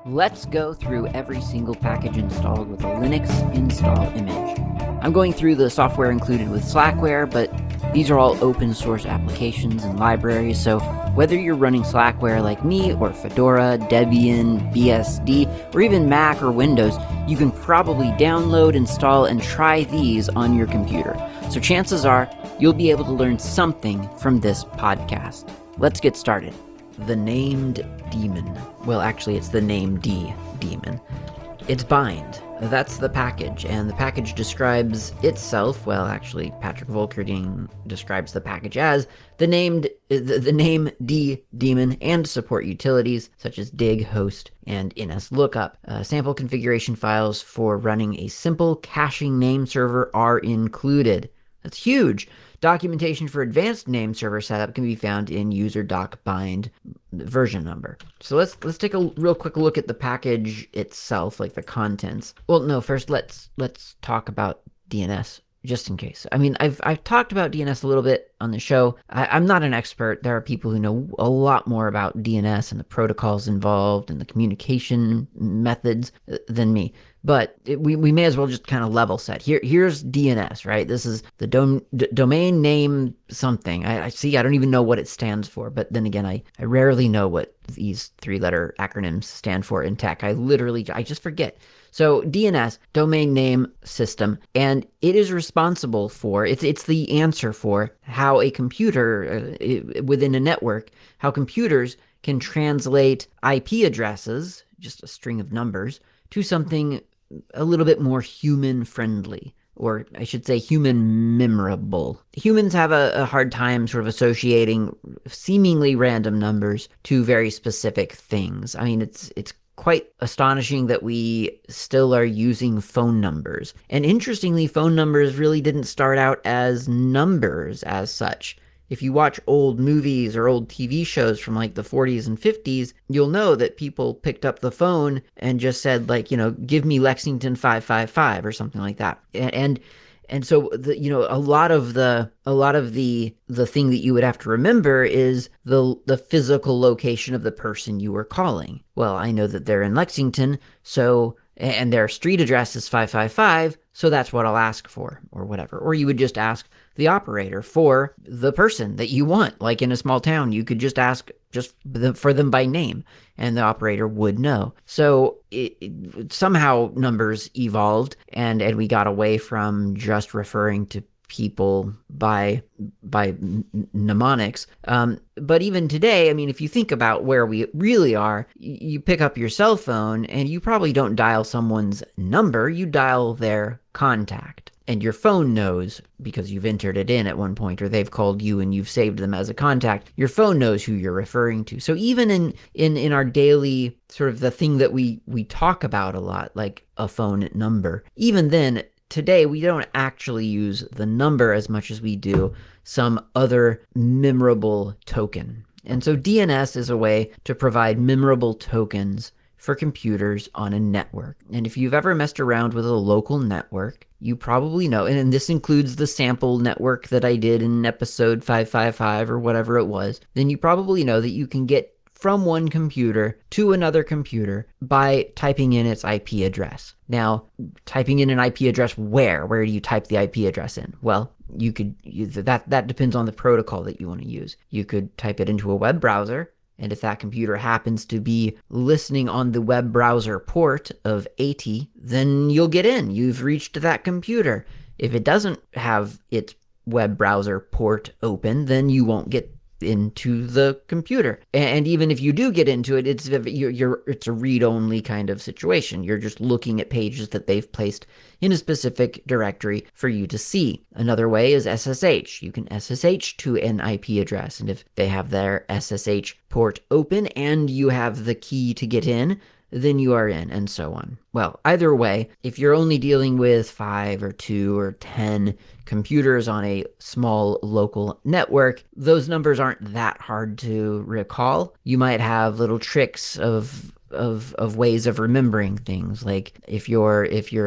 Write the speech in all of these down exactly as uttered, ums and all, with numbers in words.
Let's go through every single package installed with a Linux install image. I'm going through the software included with Slackware, but these are all open source applications and libraries, so whether you're running Slackware like me, or Fedora, Debian, B S D, or even Mac or Windows, you can probably download, install, and try these on your computer. So chances are you'll be able to learn something from this podcast. Let's get started. The Named Daemon. Well, actually, it's the Named Daemon. It's bind. That's the package, and the package describes itself, well, actually, Patrick Volkerding describes the package as the named, the, the name D daemon and support utilities such as dig, host, and nslookup. Uh, sample configuration files for running a simple caching name server are included. That's huge. Documentation for advanced name server setup can be found in user doc bind version number. So let's let's take a real quick look at the package itself, like the contents. Well, no, first let's let's talk about D N S just in case. I mean, I've I've talked about D N S a little bit on the show. I, I'm not an expert. There are people who know a lot more about D N S and the protocols involved and the communication methods than me. But it, we, we may as well just kind of level set. Here, here's D N S, right? This is the dom, d- domain name something. I, I see, I don't even know what it stands for. But then again, I, I rarely know what these three-letter acronyms stand for in tech. I literally, I just forget. So D N S, domain name system, and it is responsible for, it's it's the answer for how a computer uh, within a network, how computers can translate I P addresses, just a string of numbers, to something a little bit more human-friendly, or I should say human-memorable. Humans have a, a hard time sort of associating seemingly random numbers to very specific things. I mean, it's it's quite astonishing that we still are using phone numbers. And interestingly, phone numbers really didn't start out as numbers as such. If you watch old movies or old T V shows from like the forties and fifties, you'll know that people picked up the phone and just said, like, you know, give me Lexington five five five or something like that. And and, and so the, you know, a lot of the a lot of the the thing that you would have to remember is the the physical location of the person you were calling. Well, I know that they're in Lexington, so and their street address is five five five, so that's what I'll ask for, or whatever. Or you would just ask the operator for the person that you want. Like in a small town, you could just ask just for them by name, and the operator would know. So it, it, somehow numbers evolved, and, and we got away from just referring to people by by mnemonics. Um, but even today, I mean, if you think about where we really are, you pick up your cell phone and you probably don't dial someone's number, you dial their contact. And your phone knows, because you've entered it in at one point, or they've called you and you've saved them as a contact, your phone knows who you're referring to. So even in in, in our daily sort of the thing that we, we talk about a lot, like a phone number, even then, today, we don't actually use the number as much as we do some other memorable token. And so D N S is a way to provide memorable tokens for computers on a network. And if you've ever messed around with a local network, you probably know, and this includes the sample network that I did in episode five five five or whatever it was, then you probably know that you can get from one computer to another computer by typing in its I P address. Now, typing in an I P address where? Where do you type the I P address in? Well, you could you, that that depends on the protocol that you want to use. You could type it into a web browser, and if that computer happens to be listening on the web browser port of eighty, then you'll get in. You've reached that computer. If it doesn't have its web browser port open, then you won't get into the computer. And even if you do get into it, it's you're, you're it's a read-only kind of situation. You're just looking at pages that they've placed in a specific directory for you to see. Another way is S S H. You can S S H to an I P address, and if they have their S S H port open and you have the key to get in, then you are in, and so on. Well, either way, if you're only dealing with five or two or ten computers on a small local network, those numbers aren't that hard to recall. You might have little tricks of of of ways of remembering things, like if you're if you're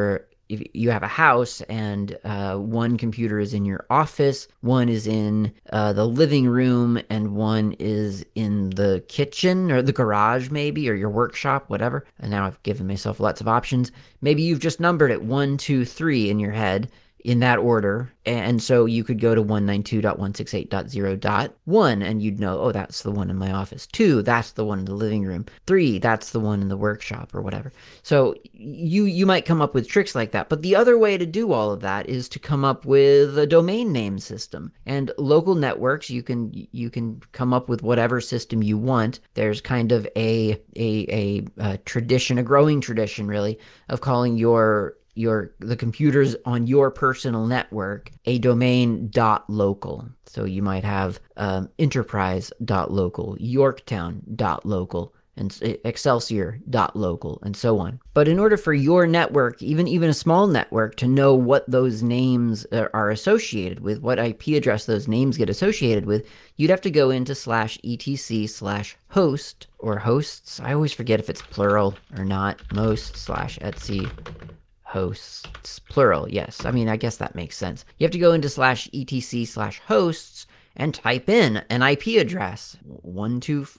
if you have a house and uh, one computer is in your office, one is in uh, the living room, and one is in the kitchen or the garage maybe, or your workshop, whatever. And now I've given myself lots of options. Maybe you've just numbered it one, two, three in your head, in that order. And so you could go to one ninety-two dot one sixty-eight dot zero dot one and you'd know, oh, that's the one in my office. Two, that's the one in the living room. Three, that's the one in the workshop or whatever. So you you might come up with tricks like that. But the other way to do all of that is to come up with a domain name system. And local networks, you can you can come up with whatever system you want. There's kind of a a a, a tradition, a growing tradition really, of calling your your the computers on your personal network a domain dot local. So you might have um, enterprise dot local, yorktown dot local, and excelsior dot local, and so on. But in order for your network, even even a small network, to know what those names are associated with, what I P address those names get associated with, you'd have to go into slash etc slash host or hosts. I always forget if it's plural or not. Most slash etc hosts, plural, yes. I mean, I guess that makes sense. You have to go into slash etc slash hosts and type in an I P address. one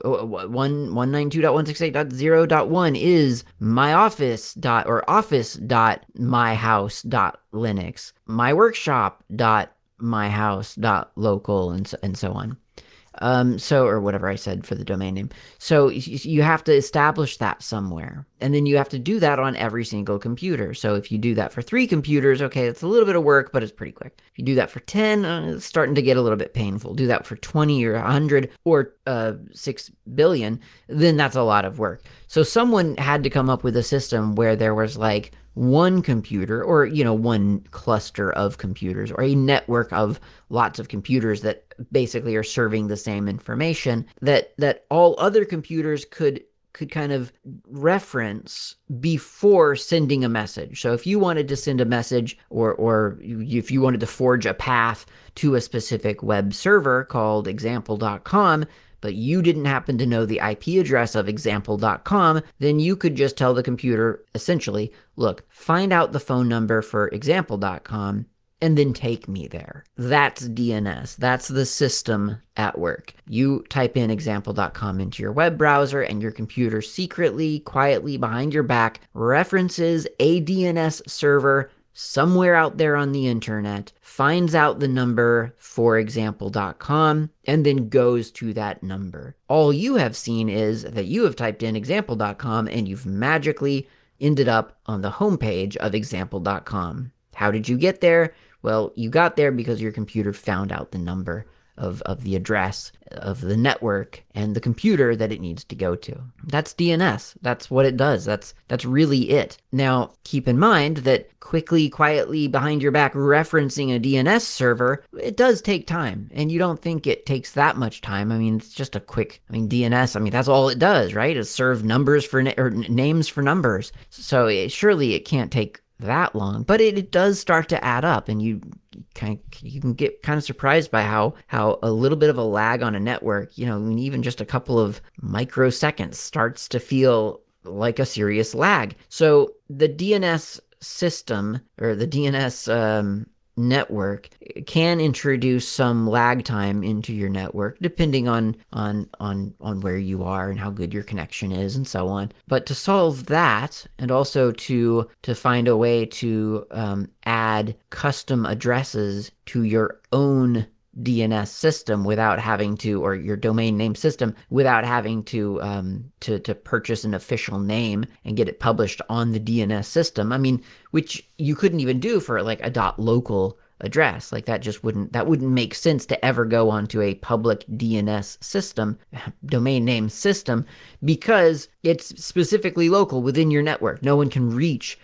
ninety-two dot one sixty-eight dot zero dot one is my office dot or office dot my house dot linux, my workshop dot my house dot local, and so, and so on. Um, so, or whatever I said for the domain name. So you have to establish that somewhere. And then you have to do that on every single computer. So if you do that for three computers, okay, it's a little bit of work, but it's pretty quick. If you do that for ten, uh, it's starting to get a little bit painful. Do that for twenty or one hundred or uh, six billion, then that's a lot of work. So someone had to come up with a system where there was like one computer, or, you know, one cluster of computers, or a network of lots of computers that basically are serving the same information, that that all other computers could could kind of reference before sending a message. So if you wanted to send a message, or or if you wanted to forge a path to a specific web server called example dot com, but you didn't happen to know the I P address of example dot com, then you could just tell the computer, essentially, look, find out the phone number for example dot com and then take me there. That's D N S. That's the system at work. You type in example dot com into your web browser, and your computer secretly, quietly, behind your back, references a D N S server somewhere out there on the internet, finds out the number for example dot com, and then goes to that number. All you have seen is that you have typed in example dot com and you've magically ended up on the homepage of example dot com. How did you get there? Well, you got there because your computer found out the number of, of the address of the network and the computer that it needs to go to. That's D N S. That's what it does. That's that's really it. Now, keep in mind that quickly, quietly, behind your back referencing a D N S server, it does take time. And you don't think it takes that much time. I mean, it's just a quick, I mean, D N S, I mean, that's all it does, right? Is serve numbers for, na- or names for numbers. So it, surely it can't take that long, but it, it does start to add up, and you kind of, you can get kind of surprised by how how a little bit of a lag on a network, you know, I mean, even just a couple of microseconds starts to feel like a serious lag. So the D N S system, or the D N S um, network, can introduce some lag time into your network, depending on on on on where you are and how good your connection is and so on. But to solve that, and also to to find a way to um, add custom addresses to your own D N S system without having to, or your domain name system, without having to um, to to purchase an official name and get it published on the D N S system. I mean, which you couldn't even do for like a .local address. Like that just wouldn't that wouldn't make sense to ever go onto a public D N S system, domain name system, because it's specifically local within your network. No one can reach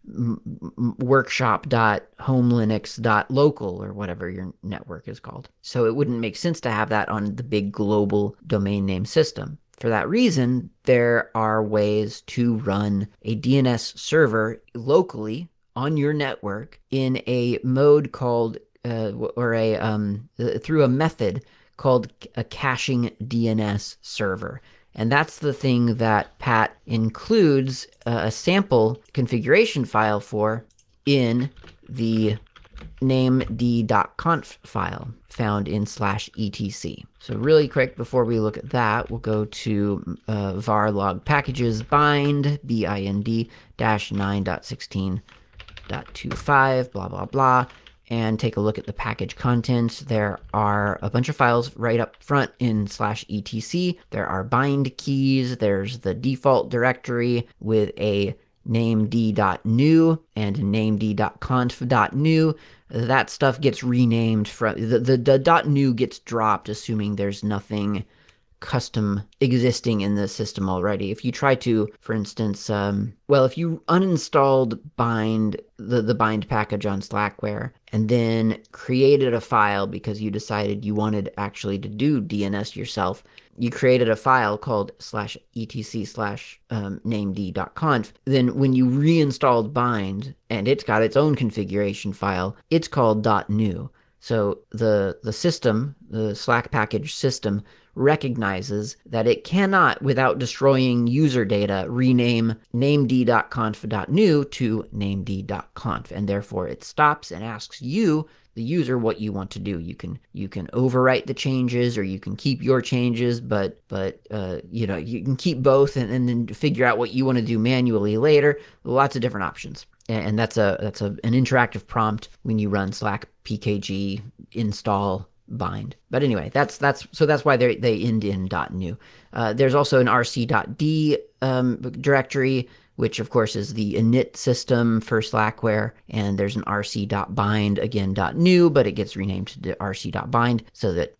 workshop dot home linux dot local or whatever your network is called. So it wouldn't make sense to have that on the big global domain name system. For that reason, there are ways to run a D N S server locally on your network in a mode called, uh, or a um, through a method called a caching D N S server. And that's the thing that Pat includes uh, a sample configuration file for in the named.conf file found in slash etc. So really quick, before we look at that, we'll go to uh, var log packages bind, B I N D, dash nine dot sixteen dot twenty-five, blah, blah, blah, and take a look at the package contents. There are a bunch of files right up front in slash etc. There are bind keys. There's the default directory with a named.new and named.conf.new. That stuff gets renamed from the, the, the .new gets dropped, assuming there's nothing custom existing in the system already. If you try to, for instance, um, well, if you uninstalled bind, the, the bind package on Slackware, and then created a file because you decided you wanted actually to do D N S yourself, you created a file called slash etc slash um, named.conf. Then when you reinstalled bind, and it's got its own configuration file, it's called .new. So the, the system, the Slack package system, recognizes that it cannot, without destroying user data, rename named.conf.new to named.conf, and therefore it stops and asks you, the user, what you want to do. You can you can overwrite the changes, or you can keep your changes, but but uh, you know, you can keep both and, and then figure out what you want to do manually later. Lots of different options. And that's a that's a, an interactive prompt when you run slack pkg install bind. But anyway, that's that's so that's why they they end in .new. Uh, there's also an rc.d um, directory, which of course is the init system for Slackware, and there's an rc.bind, again .new, but it gets renamed to rc.bind so that,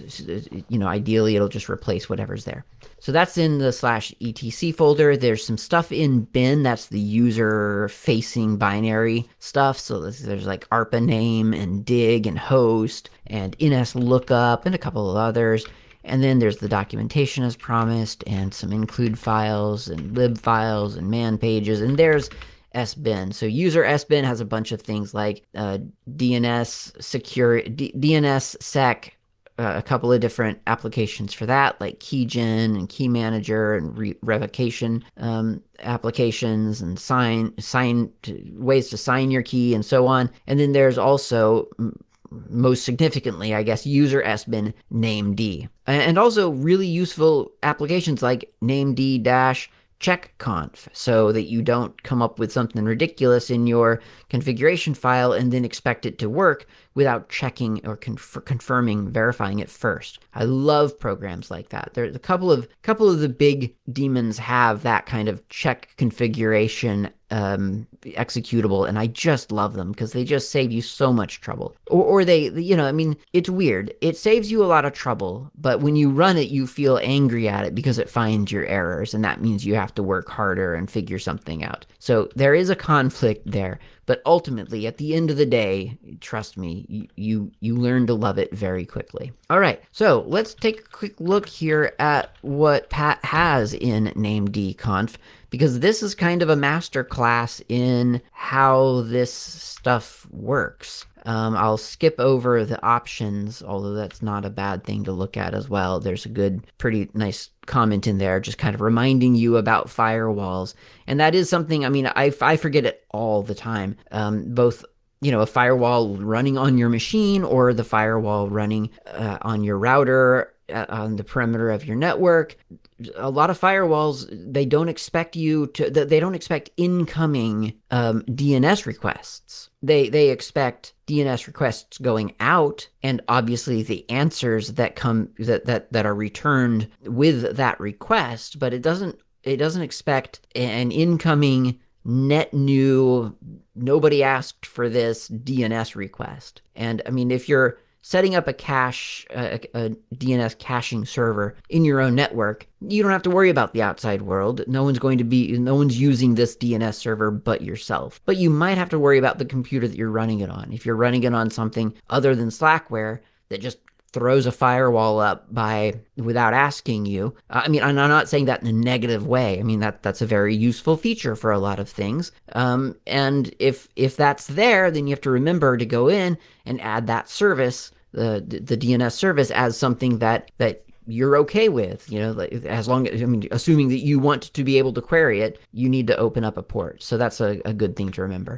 you know, ideally it'll just replace whatever's there. So that's in the slash etc folder. There's some stuff in bin, that's the user-facing binary stuff. So there's, there's like A R P A name and dig and host and ns lookup and a couple of others. And then there's the documentation as promised, and some include files and lib files and man pages, and there's sbin. So user sbin has a bunch of things like uh, D N S secure, D DNSSEC, uh, a couple of different applications for that, like keygen and key manager and re revocation um, applications, and sign sign to, ways to sign your key and so on. And then there's also, most significantly, I guess, user sbin named, and also really useful applications like named dash checkconf, so that you don't come up with something ridiculous in your configuration file and then expect it to work without checking or conf confirming, verifying it first. I love programs like that. There's a couple of couple of the big daemons have that kind of check configuration um, executable, and I just love them because they just save you so much trouble. Or, or they, you know, I mean, it's weird. It saves you a lot of trouble, but when you run it, you feel angry at it because it finds your errors, and that means you have to work harder and figure something out. So there is a conflict there, but ultimately, at the end of the day, trust me, you, you, you learn to love it very quickly. All right, so let's take a quick look here at what Pat has in namedconf, because this is kind of a master class in how this stuff works. Um, I'll skip over the options, although that's not a bad thing to look at as well. There's a good, pretty nice comment in there, just kind of reminding you about firewalls. And that is something, I mean, I, I forget it all the time. Um, both, you know, a firewall running on your machine or the firewall running uh, on your router, uh, on the perimeter of your network. A lot of firewalls, they don't expect you to, they don't expect incoming um, D N S requests. They, they expect D N S requests going out, and obviously the answers that come, that, that, that are returned with that request, but it doesn't, it doesn't expect an incoming net new, nobody asked for this D N S request. And I mean, if you're setting up a cache, a, a D N S caching server in your own network, you don't have to worry about the outside world. No one's going to be, no one's using this D N S server but yourself. But you might have to worry about the computer that you're running it on. If you're running it on something other than Slackware that just throws a firewall up by without asking you. Uh, I mean, I'm not saying that in a negative way. I mean, that that's a very useful feature for a lot of things. Um, and if if that's there, then you have to remember to go in and add that service, the the D N S service, as something that that you're okay with. You know, like, as long as, I mean, assuming that you want to be able to query it, you need to open up a port. So that's a, a good thing to remember.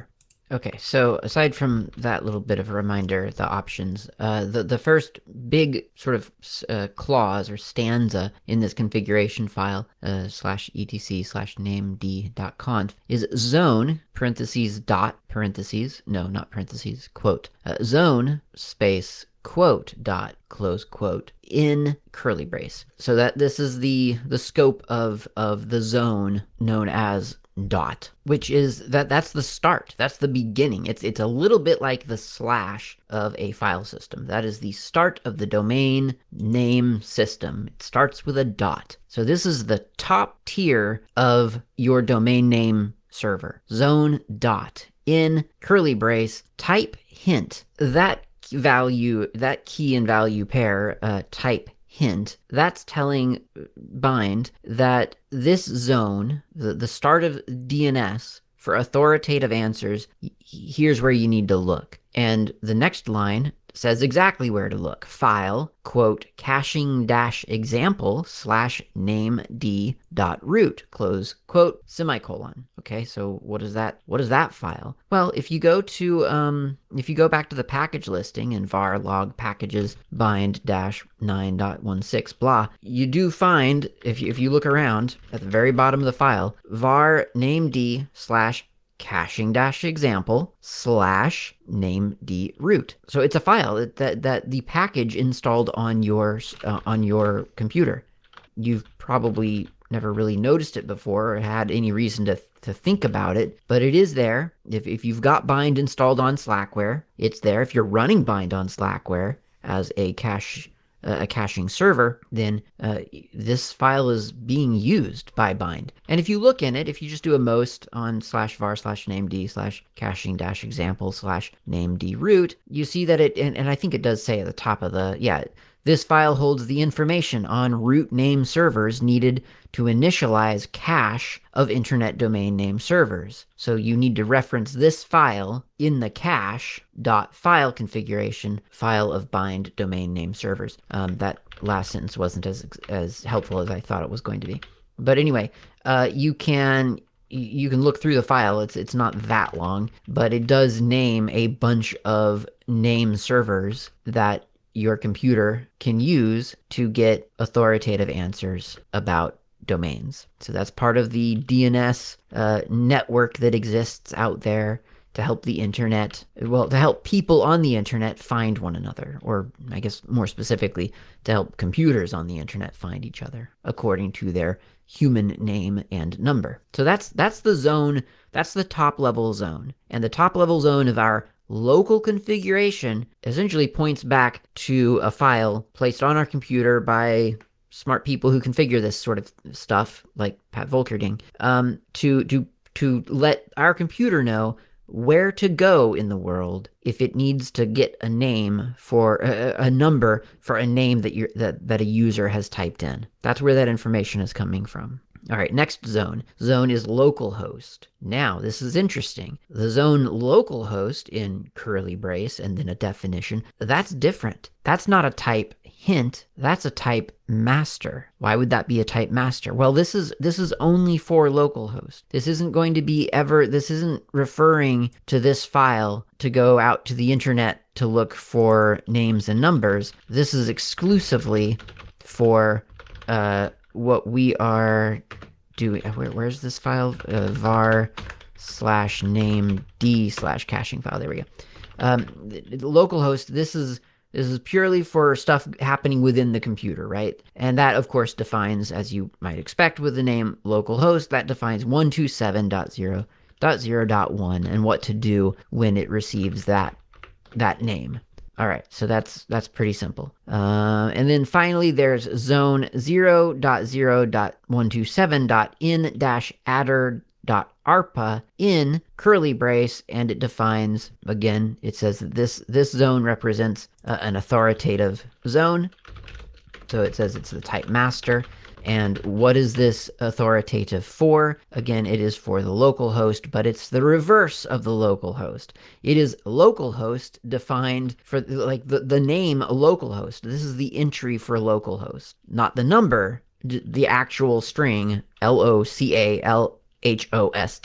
Okay, so aside from that little bit of a reminder, the options, uh, the, the first big sort of uh, clause or stanza in this configuration file, uh, slash etc slash named dot conf, is zone, parentheses, dot, parentheses, no, not parentheses, quote, uh, zone, space, quote, dot, close quote, in curly brace. So that this is the, the scope of, of the zone known as dot, which is that that's the start, that's the beginning. It's it's a little bit like the slash of a file system. That is the start of the domain name system. It starts with a dot. So this is the top tier of your domain name server. Zone dot in curly brace type hint. That value, that key and value pair, uh, type hint, that's telling bind that this zone, the, the start of D N S, for authoritative answers, here's where you need to look. And the next line says exactly where to look. File, quote, caching dash example slash name d dot root, close quote, semicolon. Okay, so what is that? What is that file? Well, if you go to, um, if you go back to the package listing in var log packages bind dash nine dot sixteen blah, you do find, if you, if you look around at the very bottom of the file, var named slash caching dash example slash name d root. So it's a file that, that, that the package installed on your, uh, on your computer. You've probably never really noticed it before or had any reason to, to think about it, but it is there. If, if you've got bind installed on Slackware, it's there. If you're running bind on Slackware as a cache Uh, a caching server, then uh, this file is being used by bind. And if you look in it, if you just do a most on slash var slash named slash caching dash example slash named root, you see that it, and, and I think it does say at the top of the, yeah, this file holds the information on root name servers needed to initialize cache of internet domain name servers. So you need to reference this file in the cache dot file configuration file of bind domain name servers. Um, that last sentence wasn't as, as helpful as I thought it was going to be. But anyway, uh, you can you can look through the file. It's it's not that long, but it does name a bunch of name servers that your computer can use to get authoritative answers about domains. So that's part of the D N S uh, network that exists out there to help the internet, well, to help people on the internet find one another, or I guess more specifically, to help computers on the internet find each other according to their human name and number. So that's that's the zone, that's the top level zone. And the top level zone of our local configuration essentially points back to a file placed on our computer by smart people who configure this sort of stuff, like Pat Volkerding, um, to, to, to let our computer know where to go in the world if it needs to get a name for a, a number for a name that, you're, that, that a user has typed in. That's where that information is coming from. All right, next zone. Zone is localhost. Now, this is interesting. The zone localhost in curly brace and then a definition, that's different. That's not a type hint, that's a type master. Why would that be a type master? Well, this is this is only for localhost. This isn't going to be ever, this isn't referring to this file to go out to the internet to look for names and numbers. This is exclusively for uh, what we are doing. Where, where's this file? Uh, var slash name d slash caching file. There we go. Um, localhost, this is This is purely for stuff happening within the computer, right? And that, of course, defines, as you might expect with the name localhost, that defines one twenty-seven dot zero dot zero dot one and what to do when it receives that that name. All right, so that's that's pretty simple. Uh, and then finally, there's zone zero dot zero dot one twenty-seven dot in dash adder dot arpa in curly brace, and it defines, again, it says that this this zone represents uh, an authoritative zone. So it says it's the type master. And what is this authoritative for? Again, it is for the local host, but it's the reverse of the local host. It is localhost defined for like the, the name localhost. This is the entry for localhost, not the number, the actual string, L O C A L H O S T.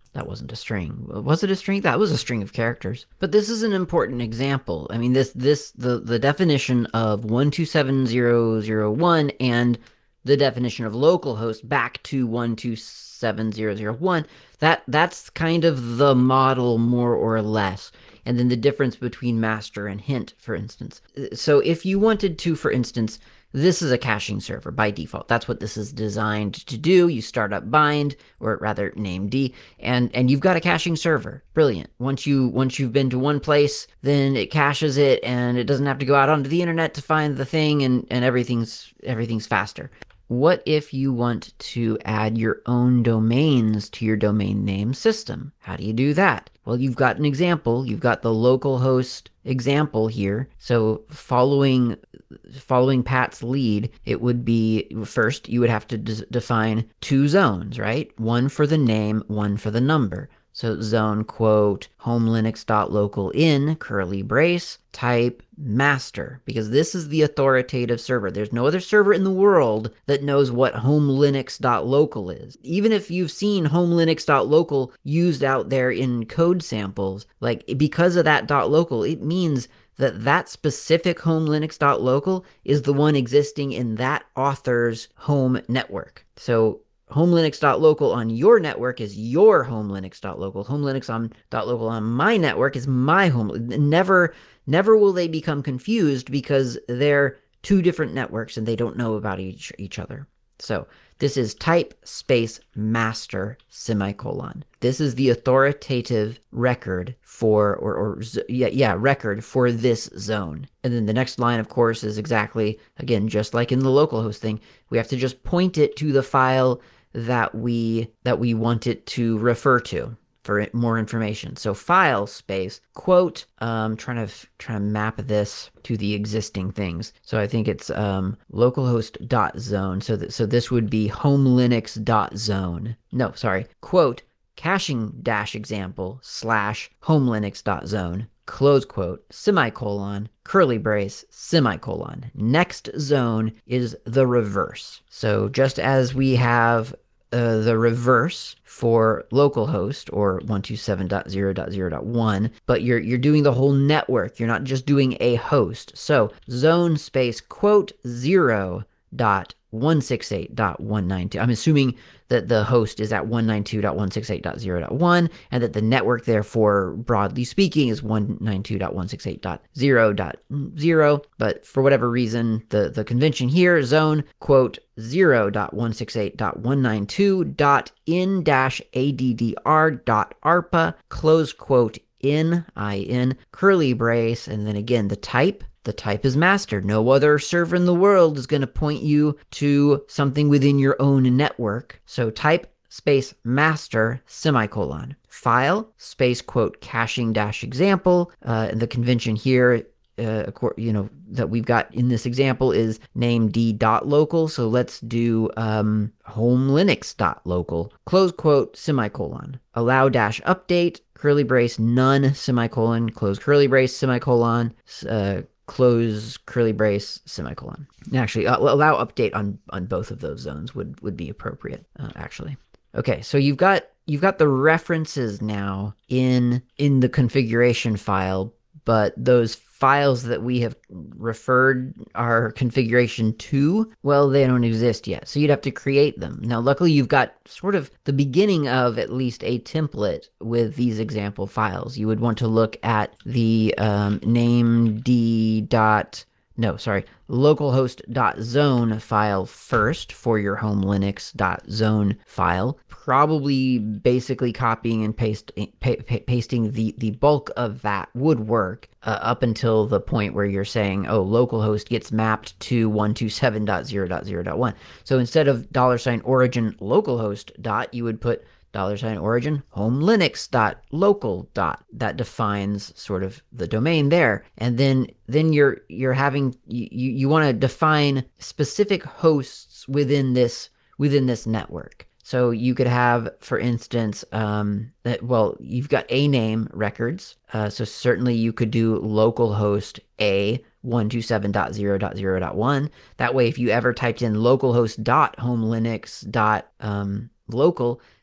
that wasn't a string. Was it a string? That was a string of characters. But this is an important example. I mean, this this the the definition of one two seven dot zero dot zero dot one and the definition of localhost back to one two seven dot zero dot zero dot one, that that's kind of the model more or less. And then the difference between master and hint, for instance. So if you wanted to, for instance, this is a caching server by default. That's what this is designed to do. You start up bind, or rather named, and and you've got a caching server. Brilliant. Once you once you've been to one place, then it caches it, and it doesn't have to go out onto the internet to find the thing, and and everything's everything's faster. What if you want to add your own domains to your domain name system? How do you do that? Well, you've got an example. You've got the localhost example here. So following following Pat's lead, it would be, first, you would have to d- define two zones, right? One for the name, one for the number. So zone, quote, homelinux.local in, curly brace, type master, because this is the authoritative server. There's no other server in the world that knows what homelinux.local is. Even if you've seen homelinux.local used out there in code samples, like because of that .local, it means that that specific homelinux.local is the one existing in that author's home network. So homelinux.local on your network is your homelinux.local. Homelinux on .local on my network is my home. Never, never will they become confused because they're two different networks and they don't know about each, each other. So this is type space master semicolon. This is the authoritative record for, or, or yeah, yeah, record for this zone. And then the next line, of course, is exactly, again, just like in the localhost thing, we have to just point it to the file that we that we want it to refer to for more information. So file space quote, um trying to trying to map this to the existing things. So I think it's um localhost dot zone. So that so this would be homelinux dot zone. No, sorry. Quote caching dash example slash homelinux dot zone. Close quote, semicolon, curly brace, semicolon. Next zone is the reverse. So just as we have uh, the reverse for localhost or one two seven dot zero dot zero dot one, but you're you're doing the whole network. You're not just doing a host. So zone space quote zero dot one sixty-eight dot one ninety-two. I'm assuming that the host is at one ninety-two dot one sixty-eight dot zero dot one and that the network, therefore, broadly speaking, is one ninety-two dot one sixty-eight dot zero dot zero. But for whatever reason, the, the convention here, zone, quote, zero dot one sixty-eight dot one ninety-two dot in dash addr dot arpa, close quote, in, in, curly brace, and then again, the type. The type is master. No other server in the world is going to point you to something within your own network. So type space master semicolon. File space quote caching dash example. Uh, and the convention here, uh, you know, that we've got in this example is named.local. So let's do um, homelinux.local. Close quote semicolon. Allow dash update curly brace none semicolon close curly brace semicolon. Uh, close curly brace semicolon. Actually, uh, allow update on on both of those zones would would be appropriate. Uh, actually, okay. So you've got you've got the references now in in the configuration file, but those files that we have referred our configuration to, well, they don't exist yet. So you'd have to create them. Now, luckily, you've got sort of the beginning of at least a template with these example files. You would want to look at the um, named dot, no, sorry, localhost.zone file first for your homelinux.zone file. Probably basically copying and paste, pa pa pasting the, the bulk of that would work uh, up until the point where you're saying, oh, localhost gets mapped to one two seven dot zero dot zero dot one. So instead of dollar sign origin localhost dot, you would put dollar sign origin homelinux dot local dot. That defines sort of the domain there. And then then you're you're having you, you want to define specific hosts within this within this network. So you could have, for instance, um, that, well, you've got a name records. Uh, so certainly you could do localhost a one two seven dot zero dot zero dot one. That way, if you ever typed in localhost dot homelinux dot local,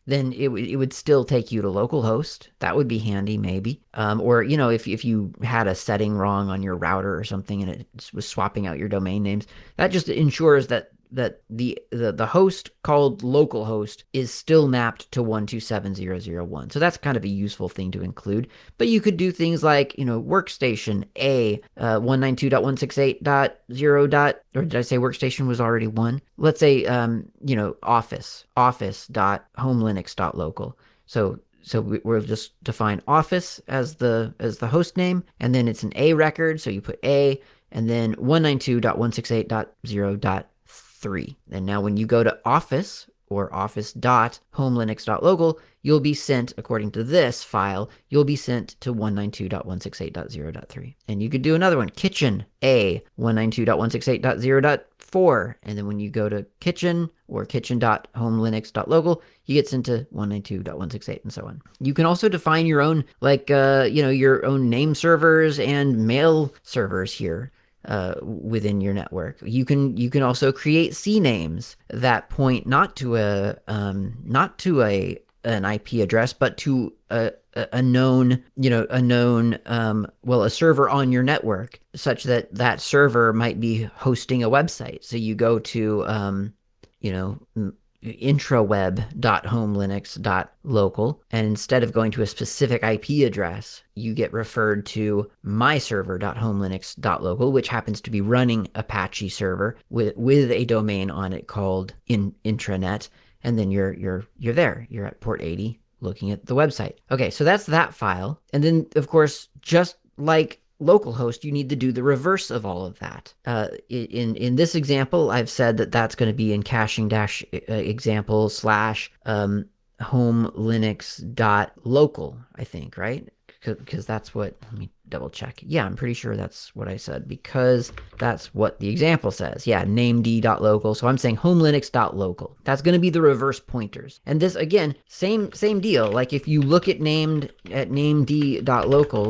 then it, w- it would still take you to localhost. That would be handy, maybe. Um, or, you know, if, if you had a setting wrong on your router or something and it was swapping out your domain names, that just ensures that that the, the the host called localhost is still mapped to one two seven dot zero dot zero dot one. So that's kind of a useful thing to include. But you could do things like, you know, workstation A, uh, one ninety-two dot one sixty-eight dot zero. Or did I say workstation was already one? Let's say, um, you know, office, office dot home linux dot local. So so we'll just define office as the as the host name, and then it's an A record, so you put A, and then one ninety-two dot one sixty-eight dot zero dot three. And now when you go to office or office dot home linux dot local, you'll be sent, according to this file, you'll be sent to one ninety-two dot one sixty-eight dot zero dot three. And you could do another one, kitchen A, one ninety-two dot one sixty-eight dot zero dot four. And then when you go to kitchen or kitchen dot home linux dot local, you get sent to one ninety-two dot one sixty-eight and so on. You can also define your own, like, uh, you know, your own name servers and mail servers here. Uh, within your network. You can you can also create C names that point not to a um, not to a an I P address, but to a, a known, you know, a known, um, well, a server on your network, such that that server might be hosting a website. So you go to, um, you know, intraweb dot home linux dot local, and instead of going to a specific I P address, you get referred to myserver dot home linux dot local, which happens to be running Apache server with with a domain on it called in, intranet, and then you're you're you're there. You're at port eighty looking at the website. Okay, so that's that file. And then, of course, just like localhost, you need to do the reverse of all of that. Uh, in in this example, I've said that that's going to be in caching dash example slash um, home linux dot local, I think, right? Because that's what, let me double check. Yeah, I'm pretty sure that's what I said, because that's what the example says. Yeah, named.local. So I'm saying home linux dot local. That's going to be the reverse pointers. And this, again, same same deal. Like if you look at named at named.local,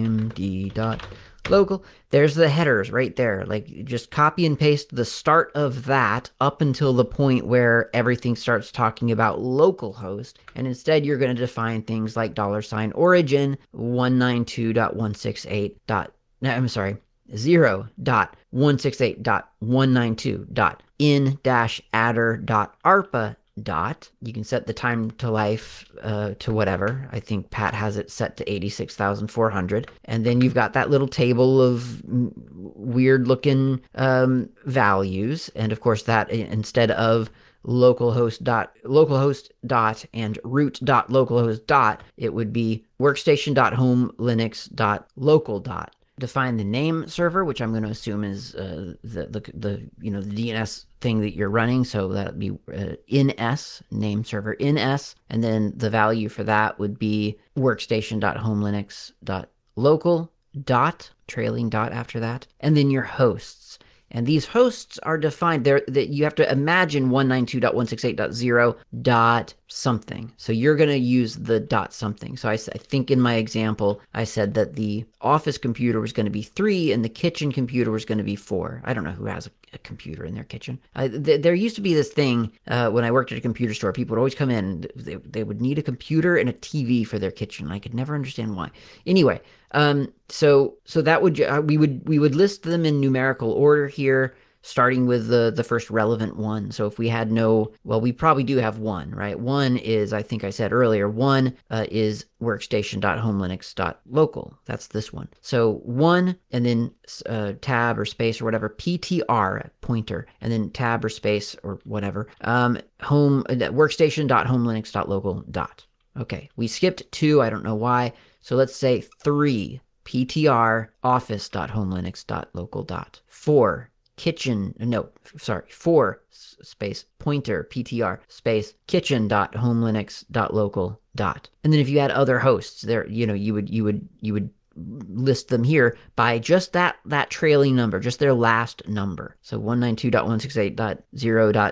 named.local, there's the headers right there. Like just copy and paste the start of that up until the point where everything starts talking about localhost. And instead you're going to define things like dollar sign origin one ninety-two dot one sixty-eight. No, I'm sorry, zero dot one sixty-eight dot one ninety-two dot in dash adder dot arpa dot. You can set the time to life uh, to whatever. I think Pat has it set to eighty-six thousand four hundred. And then you've got that little table of weird looking um, values. And of course that, instead of localhost dot localhost dot and root dot localhost dot, it would be workstation dot home linux dot local dot. Define the name server, which I'm going to assume is uh, the, the the you know the D N S thing that you're running. So that would be uh, ins name server ins, and then the value for that would be workstation dot home linux dot local dot, trailing dot after that, and then your hosts. And these hosts are defined there that you have to imagine one ninety-two dot one sixty-eight dot zero dot something. So you're going to use the dot something. So I, I think in my example, I said that the office computer was going to be three and the kitchen computer was going to be four. I don't know who has a, a computer in their kitchen. Uh, th- there used to be this thing uh, when I worked at a computer store. People would always come in and they, they would need a computer and a T V for their kitchen. I could never understand why. Anyway, um, so so that would uh, we would we would list them in numerical order here, starting with the the first relevant one. So if we had no, well, we probably do have one, right? One is, I think I said earlier, one uh, is workstation dot home linux dot local. That's this one. So one, and then uh, tab or space or whatever, P T R, pointer, and then tab or space or whatever, um, home uh, workstation dot home linux dot local dot. Okay, we skipped two. I don't know why. So let's say three, P T R office dot home linux dot local dot. Four, kitchen, no, sorry, four space pointer, P T R space kitchen dot home linux dot local dot. And then if you had other hosts there, you know, you would, you would, you would list them here by just that, that trailing number, just their last number. So one ninety-two dot one sixty-eight dot zero dot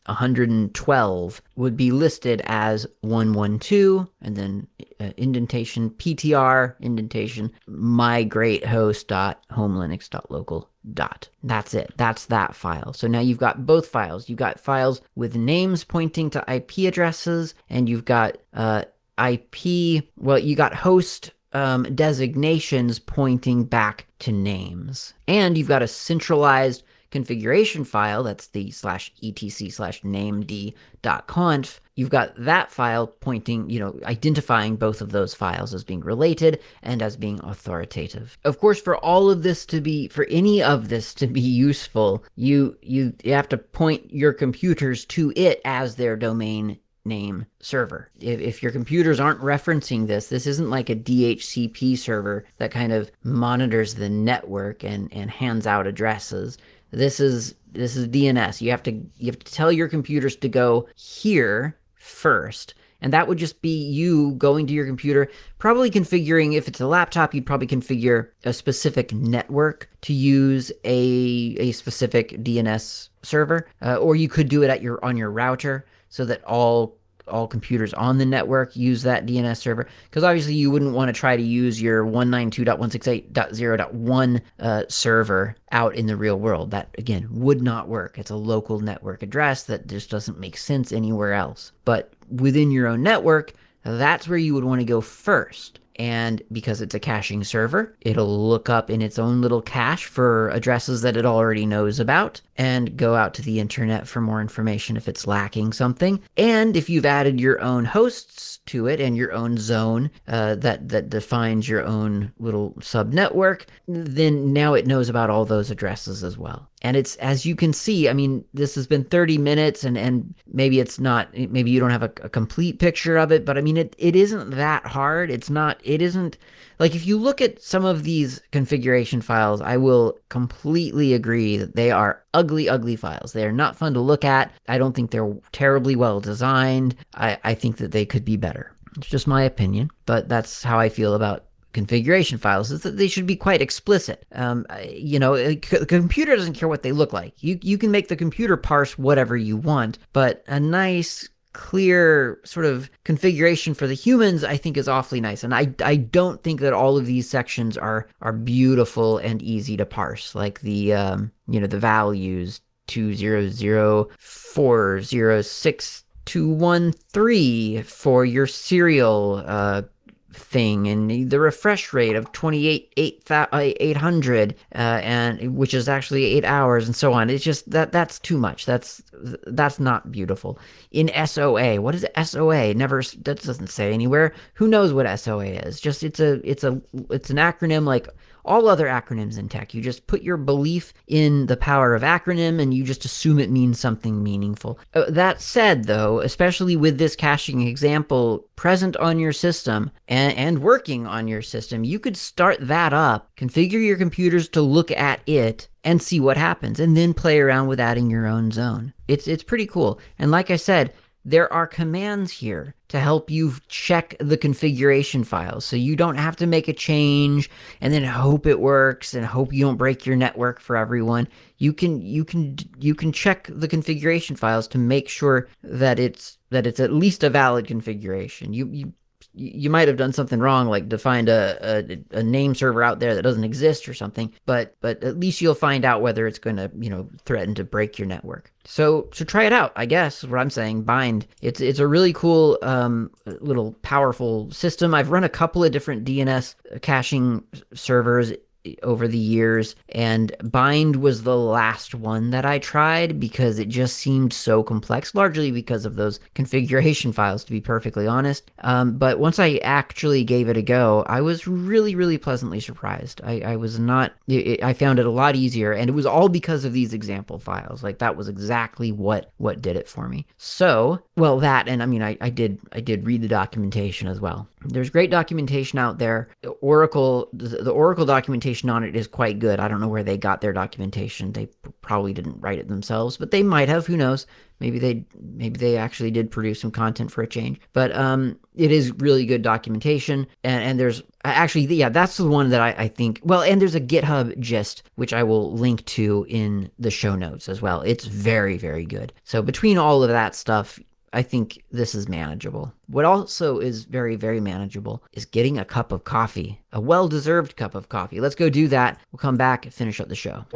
one hundred twelve would be listed as one twelve, and then uh, indentation P T R, indentation migrate host dot home linux dot local dot. That's it. That's that file. So now you've got both files. You've got files with names pointing to I P addresses, and you've got uh, I P, well, you got host um, designations pointing back to names. And you've got a centralized configuration file, that's the slash etc slash named dot conf. You've got that file pointing, you know, identifying both of those files as being related and as being authoritative. Of course, for all of this to be, for any of this to be useful, you, you, you have to point your computers to it as their domain name server. If, if your computers aren't referencing this, this isn't like a D H C P server that kind of monitors the network and, and hands out addresses. This is this is D N S. You have to you have to tell your computers to go here first. And that would just be you going to your computer, probably configuring, if it's a laptop, you'd probably configure a specific network to use a, a specific D N S server. Uh, or you could do it at your on your router so that all all computers on the network use that D N S server, because obviously you wouldn't want to try to use your one ninety-two dot one sixty-eight dot zero dot one uh, server out in the real world. That, again, would not work. It's a local network address that just doesn't make sense anywhere else. But within your own network, that's where you would want to go first. And because it's a caching server, it'll look up in its own little cache for addresses that it already knows about and go out to the internet for more information if it's lacking something. And if you've added your own hosts to it and your own zone uh, that, that defines your own little subnetwork, then now it knows about all those addresses as well. And it's, as you can see, I mean, this has been thirty minutes and, and maybe it's not, maybe you don't have a, a complete picture of it, but I mean, it, it isn't that hard. It's not, it isn't, like if you look at some of these configuration files, I will completely agree that they are ugly, ugly files. They are not fun to look at. I don't think they're terribly well designed. I, I think that they could be better. It's just my opinion, but that's how I feel about configuration files, is that they should be quite explicit. Um, you know, a computer doesn't care what they look like. You, you can make the computer parse whatever you want, but a nice, clear sort of configuration for the humans, I think, is awfully nice. And I, I don't think that all of these sections are, are beautiful and easy to parse, like the, um, you know, the values two zero zero four zero six two one three for your serial, uh, thing, and the refresh rate of twenty-eight eight hundred uh, and which is actually eight hours and so on. It's just that that's too much. That's that's not beautiful. In S O A, what is S O A? Never, that doesn't say anywhere. Who knows what S O A is? Just it's a it's a it's an acronym like all other acronyms in tech. You just put your belief in the power of acronym and you just assume it means something meaningful. Uh, that said, though, especially with this caching example present on your system and, and working on your system, you could start that up, configure your computers to look at it, and see what happens, and then play around with adding your own zone. It's, it's pretty cool. And like I said, there are commands here to help you check the configuration files. So you don't have to make a change and then hope it works and hope you don't break your network for everyone. You can you can you can check the configuration files to make sure that it's that it's at least a valid configuration. You you you might have done something wrong, like defined a, a, a name server out there that doesn't exist or something, but but at least you'll find out whether it's going to, you know, threaten to break your network. So so try it out, I guess, is what I'm saying. Bind. It's it's a really cool um, little powerful system. I've run a couple of different D N S caching servers over the years, and Bind was the last one that I tried because it just seemed so complex, largely because of those configuration files, to be perfectly honest. Um, but once I actually gave it a go, I was really, really pleasantly surprised. I, I was not, it, I found it a lot easier, and it was all because of these example files. Like, that was exactly what, what did it for me. So, well, that, and I mean, I, I did, I did read the documentation as well. There's great documentation out there. Oracle, the Oracle documentation on it is quite good. I don't know where they got their documentation. They probably didn't write it themselves, but they might have. Who knows? Maybe they maybe they actually did produce some content for a change. But um, it is really good documentation. And, and there's actually, yeah, that's the one that I, I think, well, and there's a GitHub gist, which I will link to in the show notes as well. It's very, very good. So between all of that stuff, I think this is manageable. What also is very, very manageable is getting a cup of coffee, a well-deserved cup of coffee. Let's go do that. We'll come back and finish up the show.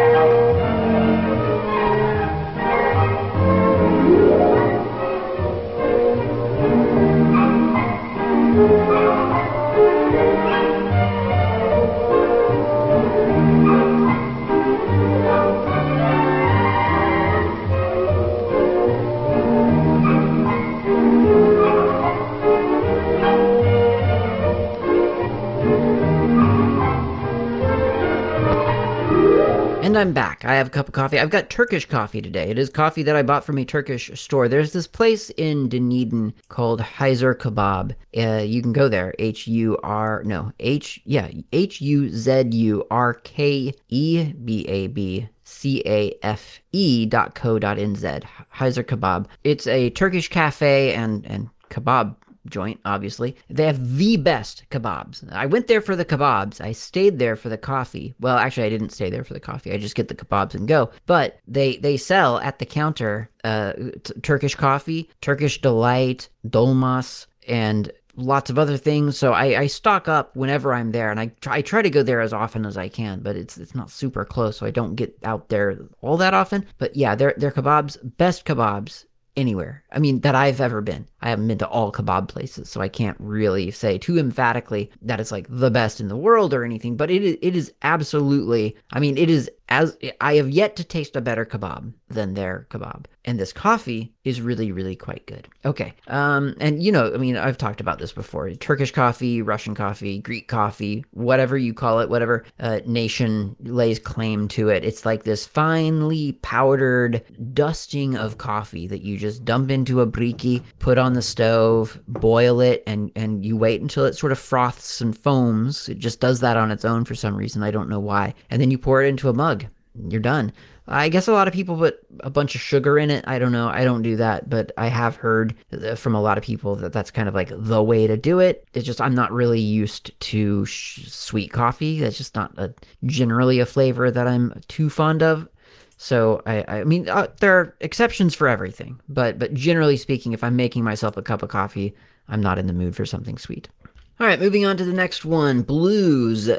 And I'm back. I have a cup of coffee. I've got Turkish coffee today. It is coffee that I bought from a Turkish store. There's this place in Dunedin called Hyzer Kebab. Uh, you can go there. H U R, no, H, yeah, H U Z U R K E B A B C A F E dot co dot N Z. Hyzer Kebab. It's a Turkish cafe and, and kebab joint, obviously. They have the best kebabs. I went there for the kebabs. I stayed there for the coffee. Well, actually, I didn't stay there for the coffee. I just get the kebabs and go. But they they sell at the counter uh, t- Turkish coffee, Turkish Delight, Dolmas, and lots of other things. So I, I stock up whenever I'm there, and I try, I try to go there as often as I can, but it's it's not super close, so I don't get out there all that often. But yeah, their their kebabs, best kebabs anywhere. I mean, that I've ever been. I haven't been to all kebab places, so I can't really say too emphatically that it's like the best in the world or anything, but it is, it is absolutely, I mean, it is as, I have yet to taste a better kebab than their kebab. And this coffee is really, really quite good. Okay. Um, and you know, I mean, I've talked about this before. Turkish coffee, Russian coffee, Greek coffee, whatever you call it, whatever uh, nation lays claim to it. It's like this finely powdered dusting of coffee that you just dump into a briki, put on the stove, boil it, and, and you wait until it sort of froths and foams. It just does that on its own for some reason. I don't know why. And then you pour it into a mug. You're done. I guess a lot of people put a bunch of sugar in it. I don't know. I don't do that, but I have heard from a lot of people that that's kind of like the way to do it. It's just I'm not really used to sh- sweet coffee. That's just not a, generally a flavor that I'm too fond of. So, I, I mean, uh, there are exceptions for everything, but but generally speaking, if I'm making myself a cup of coffee, I'm not in the mood for something sweet. All right, moving on to the next one, Bluez,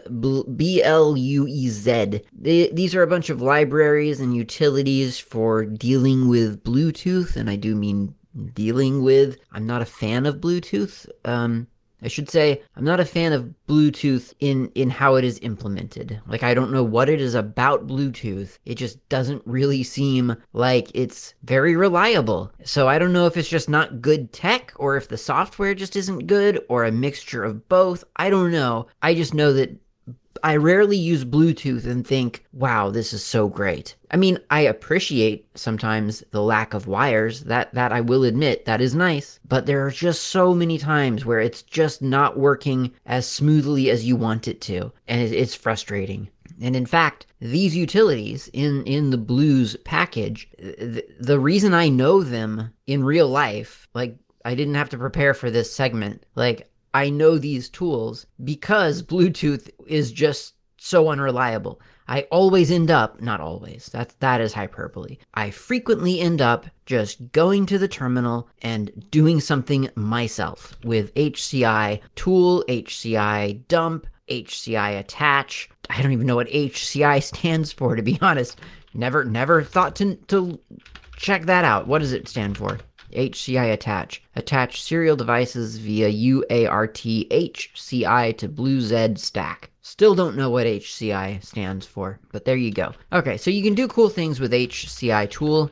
B L U E Z. These are a bunch of libraries and utilities for dealing with Bluetooth, and I do mean dealing with. I'm not a fan of Bluetooth. Um, I should say I'm not a fan of Bluetooth in, in how it is implemented. Like, I don't know what it is about Bluetooth. It just doesn't really seem like it's very reliable. So I don't know if it's just not good tech, or if the software just isn't good, or a mixture of both. I don't know. I just know that I rarely use Bluetooth and think, wow, this is so great. I mean, I appreciate sometimes the lack of wires. That that I will admit, that is nice. But there are just so many times where it's just not working as smoothly as you want it to. And it, it's frustrating. And in fact, these utilities in, in the Bluez package, the, the reason I know them in real life, like, I didn't have to prepare for this segment. Like, I know these tools because Bluetooth is just so unreliable. I always end up, not always, that, that is hyperbole. I frequently end up just going to the terminal and doing something myself with H C I tool, H C I dump, H C I attach. I don't even know what H C I stands for, to be honest. Never, never thought to, to check that out. What does it stand for? H C I attach. Attach serial devices via U A R T H C I to Bluez stack. Still don't know what H C I stands for, but there you go. Okay, so you can do cool things with H C I tool.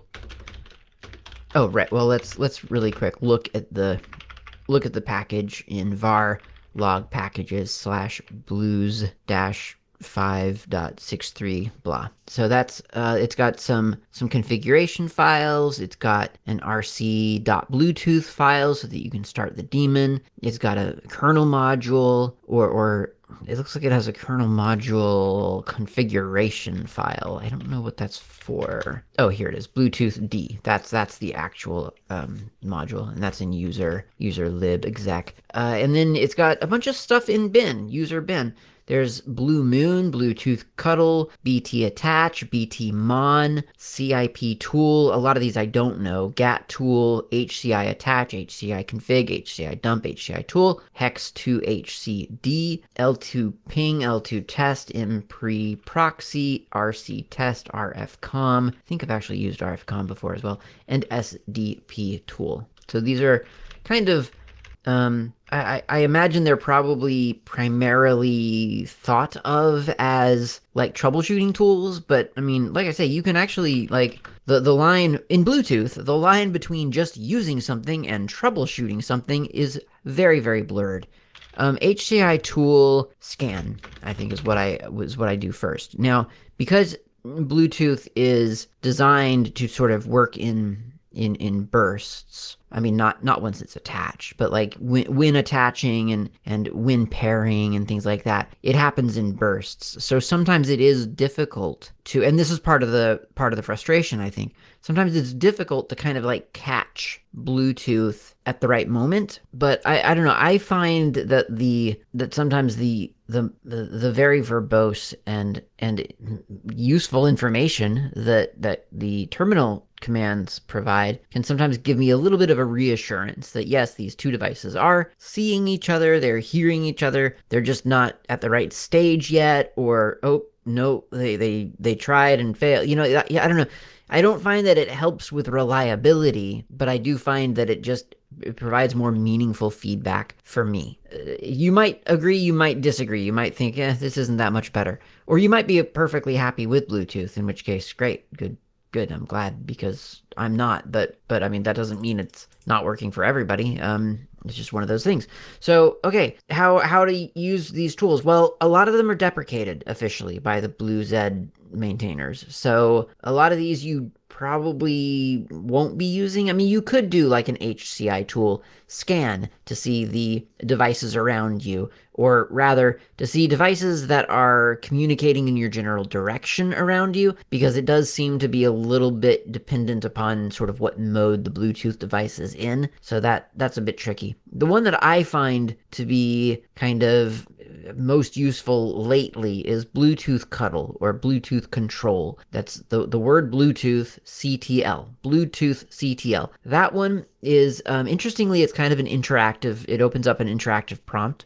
Oh, right. Well, let's let's really quick look at the look at the package in var log packages slash bluez dash five dot sixty-three blah. So that's uh, it's got some some configuration files. It's got an rc.bluetooth file so that you can start the daemon. It's got a kernel module, or or it looks like it has a kernel module configuration file. I don't know what that's for. Oh, here it is, Bluetooth D. That's that's the actual um, module, and that's in user user lib exec. Uh, and then it's got a bunch of stuff in bin, user bin. There's Blue Moon, Bluetooth Cuddle, B T Attach, B T Mon, C I P Tool. A lot of these I don't know. G A T Tool, H C I Attach, H C I Config, H C I Dump, H C I Tool, Hex two H C D, L two Ping, L two Test, Impre Proxy, R C Test, R F Com. I think I've actually used R F Com before as well, and S D P Tool. So these are kind of Um, I, I imagine they're probably primarily thought of as like troubleshooting tools, but I mean, like I say, you can actually like the, the line in Bluetooth, the line between just using something and troubleshooting something is very, very blurred. Um, H C I tool scan, I think is what I was what I do first. Now, because Bluetooth is designed to sort of work in in in bursts. I mean, not not once it's attached, but like when, when attaching and and when pairing and things like that, it happens in bursts. So sometimes it is difficult to, and this is part of the part of the frustration, I think. Sometimes it's difficult to kind of like catch Bluetooth at the right moment. But I I don't know. I find that the that sometimes the the the, the very verbose and and useful information that that the terminal commands provide can sometimes give me a little bit of a reassurance that yes, these two devices are seeing each other, they're hearing each other, they're just not at the right stage yet, or oh no, they they they tried and failed. You know, yeah, I don't know. I don't find that it helps with reliability, but I do find that it just it provides more meaningful feedback for me. Uh, you might agree, you might disagree. You might think, eh, this isn't that much better. Or you might be perfectly happy with Bluetooth, in which case, great, good. Good, I'm glad, because I'm not, but but I mean that doesn't mean it's not working for everybody. Um, it's just one of those things. So okay, how how to use these tools? Well, a lot of them are deprecated officially by the BlueZ maintainers. So a lot of these you probably won't be using. I mean, you could do like an H C I tool scan to see the devices around you, or rather to see devices that are communicating in your general direction around you, because it does seem to be a little bit dependent upon sort of what mode the Bluetooth device is in. So that that's a bit tricky. The one that I find to be kind of most useful lately is Bluetooth Cuddle or Bluetooth Control. That's the, the word Bluetooth C T L. Bluetooth C T L. That one is, um, interestingly, it's kind of an interactive, it opens up an interactive prompt.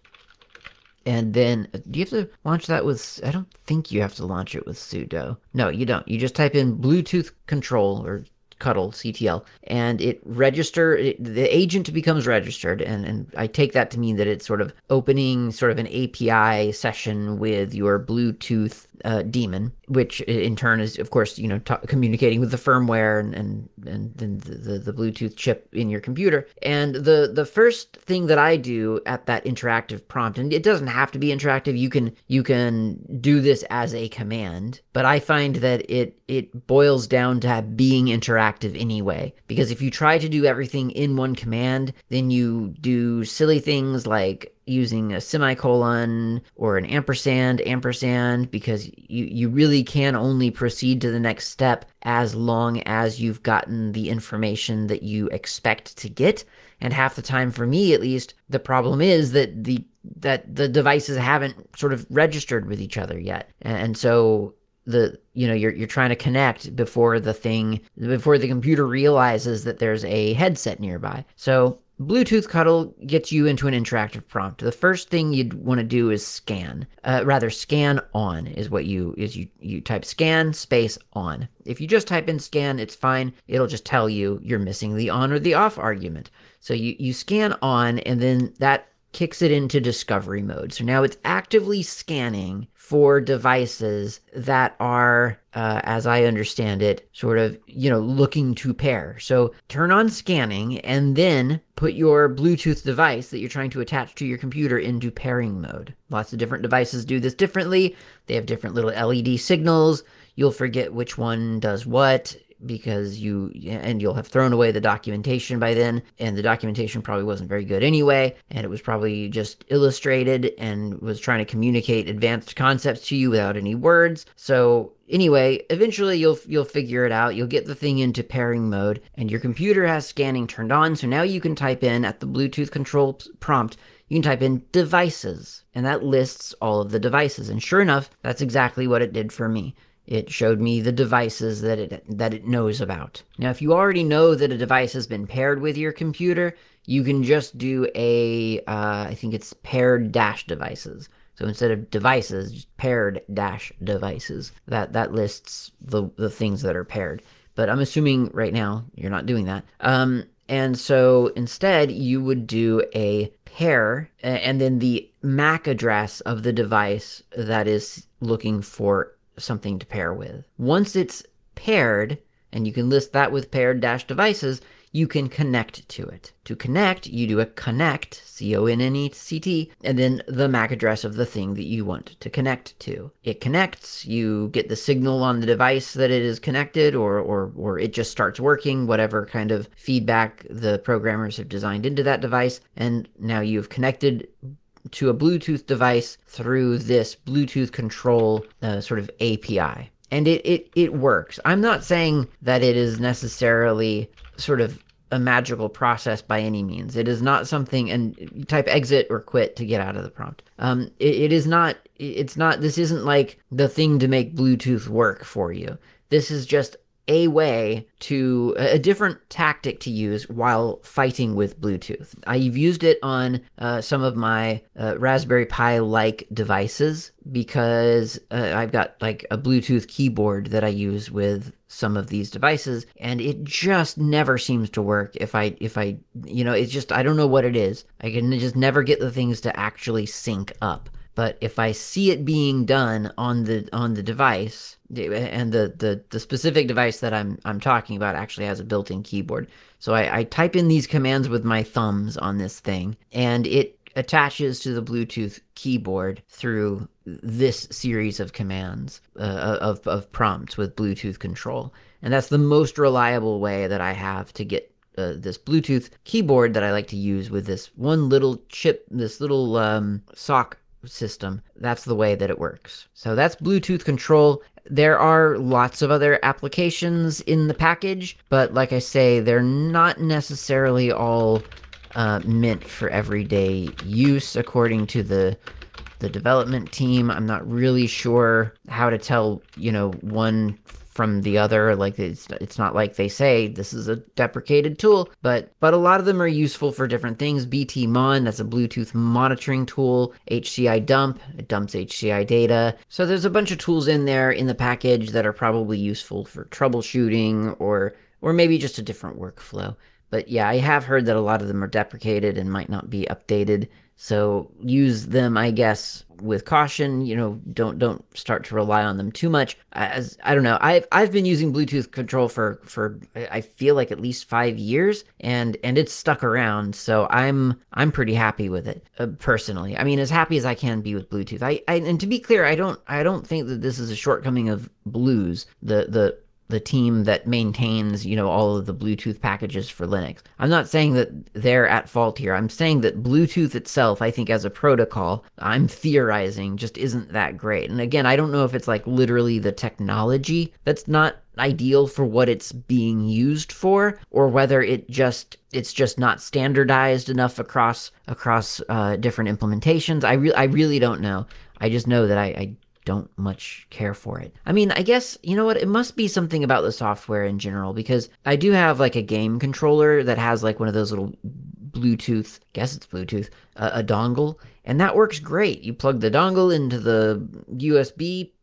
And then, do you have to launch that with, I don't think you have to launch it with sudo. No, you don't. You just type in Bluetooth Control or Cuddle, C T L, and it register, it, the agent becomes registered, and, and I take that to mean that it's sort of opening sort of an A P I session with your Bluetooth uh, daemon, which in turn is, of course, you know, t- communicating with the firmware and and and then the, the the Bluetooth chip in your computer. And the the first thing that I do at that interactive prompt, and it doesn't have to be interactive, you can you can do this as a command, but I find that it it boils down to being interactive anyway, because if you try to do everything in one command, then you do silly things like using a semicolon or an ampersand ampersand, because you, you really can only proceed to the next step as long as you've gotten the information that you expect to get. And half the time, for me at least, the problem is that the that the devices haven't sort of registered with each other yet. And so the you know you're you're trying to connect before the thing before the computer realizes that there's a headset nearby. So Bluetooth Cuddle gets you into an interactive prompt. The first thing you'd want to do is scan. Uh, rather, scan on is what you is you you type scan space on. If you just type in scan, it's fine. It'll just tell you you're missing the on or the off argument. So you you scan on, and then that kicks it into discovery mode. So now it's actively scanning for devices that are, uh, as I understand it, sort of, you know, looking to pair. So turn on scanning and then put your Bluetooth device that you're trying to attach to your computer into pairing mode. Lots of different devices do this differently. They have different little L E D signals. You'll forget which one does what, because you, and you'll have thrown away the documentation by then, and the documentation probably wasn't very good anyway, and it was probably just illustrated and was trying to communicate advanced concepts to you without any words. So anyway, eventually you'll you'll figure it out. You'll get the thing into pairing mode, and your computer has scanning turned on, so now you can type in at the Bluetooth control prompt, you can type in devices, and that lists all of the devices, and sure enough, that's exactly what it did for me. It showed me the devices that it that it knows about. Now, if you already know that a device has been paired with your computer, you can just do a, uh, I think it's paired dash devices. So instead of devices, just paired dash devices. That that lists the, the things that are paired. But I'm assuming right now you're not doing that. Um, and so instead, you would do a pair and then the M A C address of the device that is looking for something to pair with. Once it's paired, and you can list that with paired dash devices, you can connect to it. To connect, you do a connect, C O N N E C T, and then the M A C address of the thing that you want to connect to. It connects, you get the signal on the device that it is connected, or, or, or it just starts working, whatever kind of feedback the programmers have designed into that device, and now you've connected to a Bluetooth device through this Bluetooth control uh, sort of A P I. And it, it, it works. I'm not saying that it is necessarily sort of a magical process by any means. It is not something, and you type exit or quit to get out of the prompt. Um, it, it is not, it's not, this isn't like the thing to make Bluetooth work for you. This is just a way to, a different tactic to use while fighting with Bluetooth. I've used it on uh, some of my uh, Raspberry Pi-like devices because uh, I've got like a Bluetooth keyboard that I use with some of these devices, and it just never seems to work if I, if I, you know, it's just, I don't know what it is. I can just never get the things to actually sync up. But if I see it being done on the on the device, and the, the, the specific device that I'm I'm talking about actually has a built-in keyboard. So I, I type in these commands with my thumbs on this thing, and it attaches to the Bluetooth keyboard through this series of commands, uh, of, of prompts with Bluetooth control. And that's the most reliable way that I have to get Uh, this Bluetooth keyboard that I like to use with this one little chip, this little um, sock system. That's the way that it works. So that's Bluetooth control. There are lots of other applications in the package, but like I say, they're not necessarily all uh, meant for everyday use according to the the development team. I'm not really sure how to tell, you know, one from the other. Like it's it's not like they say this is a deprecated tool, but but a lot of them are useful for different things. B T Mon, that's a Bluetooth monitoring tool. H C I Dump, it dumps H C I data. So there's a bunch of tools in there in the package that are probably useful for troubleshooting or or maybe just a different workflow. But yeah, I have heard that a lot of them are deprecated and might not be updated. So use them, I guess, with caution. You know, don't don't start to rely on them too much. As I don't know, I've I've been using Bluetooth control for for I feel like at least five years, and and it's stuck around. So I'm I'm pretty happy with it uh, personally. I mean, as happy as I can be with Bluetooth. I, I and to be clear, I don't I don't think that this is a shortcoming of Blues, the the the team that maintains, you know, all of the Bluetooth packages for Linux. I'm not saying that they're at fault here. I'm saying that Bluetooth itself, I think as a protocol, I'm theorizing, just isn't that great. And again, I don't know if it's like literally the technology that's not ideal for what it's being used for, or whether it just it's just not standardized enough across across uh, different implementations. I really I really don't know. I just know that I, I don't much care for it. I mean, I guess, you know what, it must be something about the software in general, because I do have like a game controller that has like one of those little Bluetooth, I guess it's Bluetooth, uh, a dongle, and that works great. You plug the dongle into the U S B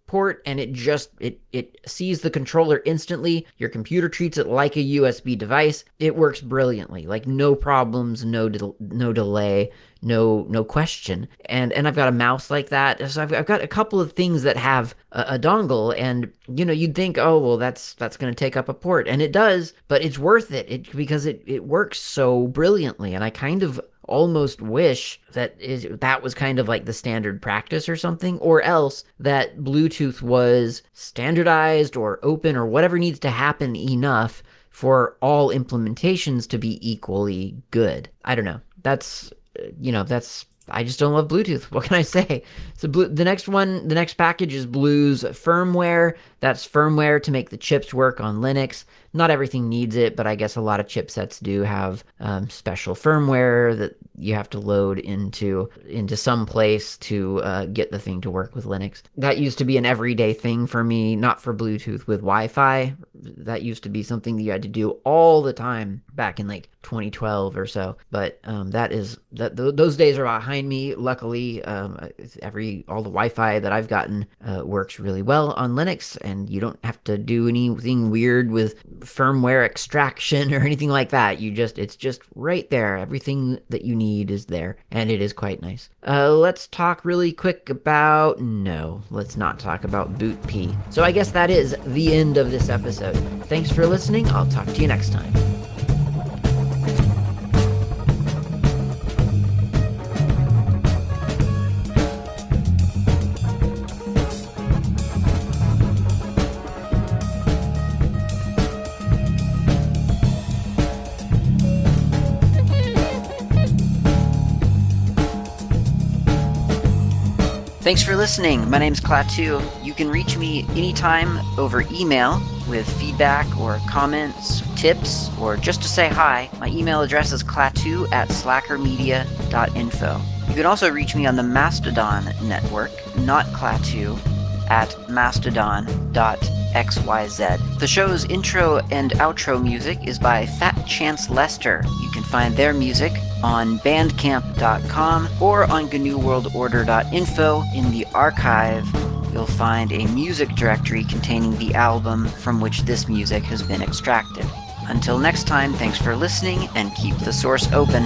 port and it just it it sees the controller instantly. Your computer treats it like a U S B device. It works brilliantly, like no problems, no de- no delay, no no question. And and I've got a mouse like that, so I've, I've got a couple of things that have a, a dongle, and you know you'd think, oh well, that's that's going to take up a port, and it does, but it's worth it, it because it it works so brilliantly, and I kind of almost wish that is that was kind of like the standard practice or something, or else that Bluetooth was standardized or open or whatever needs to happen enough for all implementations to be equally good. I don't know. That's, you know, that's, I just don't love Bluetooth. What can I say? So Blue, the next one, the next package is Blue's firmware. That's firmware to make the chips work on Linux. Not everything needs it, but I guess a lot of chipsets do have um, special firmware that you have to load into into some place to uh, get the thing to work with Linux. That used to be an everyday thing for me, not for Bluetooth with Wi-Fi. That used to be something that you had to do all the time back in like twenty twelve or so. But um, that is that th- those days are behind me. Luckily, um, every all the Wi-Fi that I've gotten uh, works really well on Linux, and you don't have to do anything weird with firmware extraction or anything like that. You just it's just right there. Everything that you need is there, and it is quite nice. Uh, let's talk really quick about no, let's not talk about BootP. So I guess that is the end of this episode. Thanks for listening. I'll talk to you next time. Thanks for listening. My name's Klaatu. You can reach me anytime over email with feedback or comments, tips, or just to say hi. My email address is klaatu at slackermedia dot info. You can also reach me on the Mastodon network, not Klaatu, at mastodon dot x y z. The show's intro and outro music is by Fat Chance Lester. You can find their music on bandcamp dot com or on G N U World Order dot info. In the archive, you'll find a music directory containing the album from which this music has been extracted. Until next time, thanks for listening and keep the source open.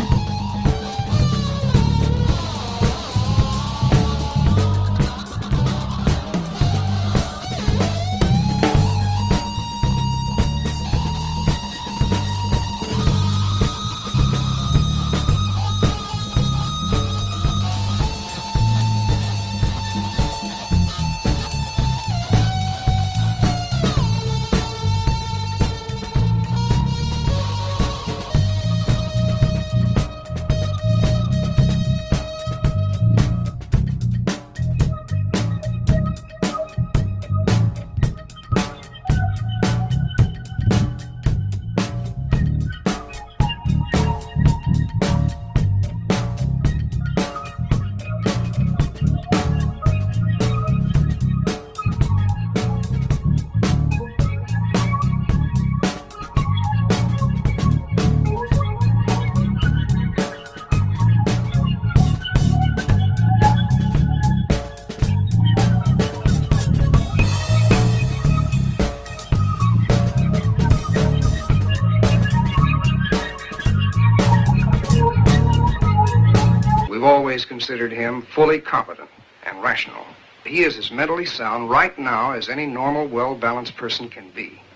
We've always considered him fully competent and rational. He is as mentally sound right now as any normal, well-balanced person can be.